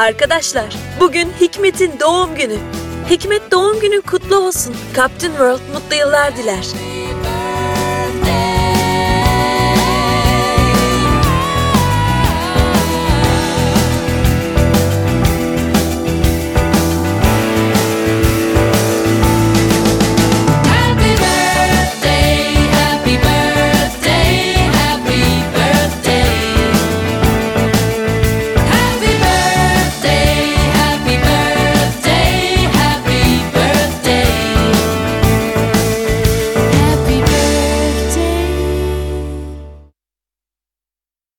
Arkadaşlar, bugün Hikmet'in doğum günü. Hikmet doğum günün kutlu olsun. Captain World mutlu yıllar diler.